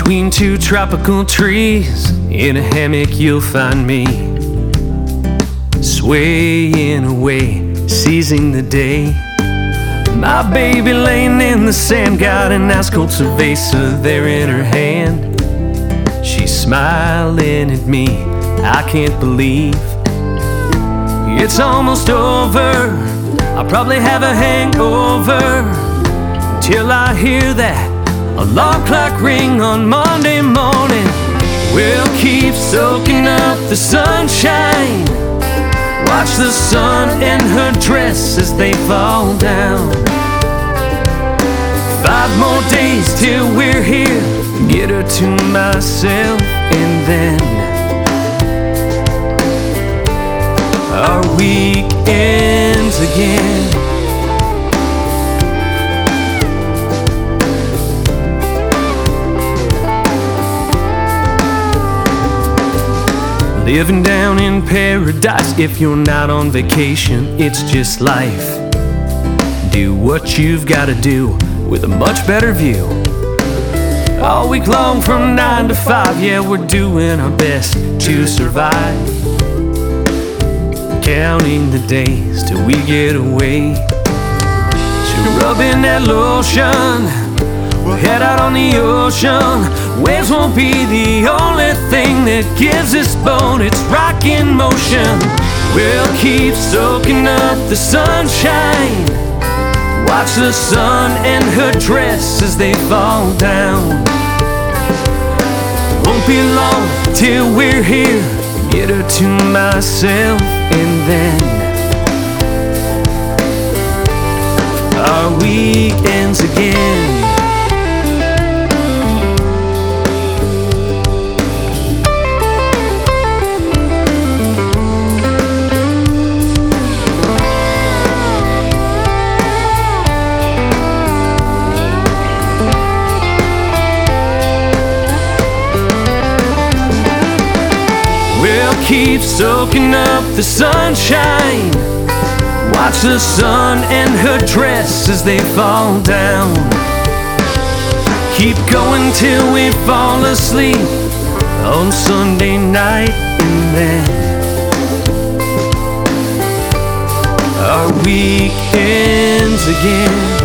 Between two tropical trees, in a hammock you'll find me, swaying away, seizing the day. My baby laying in the sand, got an ice cold Cerveza there in her hand. She's smiling at me, I can't believe it's almost over. I'll probably have a hangover till I hear that alarm clock ring on Monday morning. We'll keep soaking up the sunshine, watch the sun and her dress as they fall down. 5 more days till we're here, get her to myself, and then our week ends again. Living down in paradise, if you're not on vacation, it's just life. Do what you've gotta do with a much better view. All week long from 9 to 5, yeah, we're doing our best to survive. Counting the days till we get away. So rubbing that lotion, we'll head out on the ocean. Waves won't be the only thing that gives this boat its rocking motion. We'll keep soaking up the sunshine, watch the sun and her dress as they fall down. Won't be long till we're here, get her to myself, and then our week ends again. Keep soaking up the sunshine, watch the sun and her dress as they fall down. Keep going till we fall asleep on Sunday night, and then our week ends again.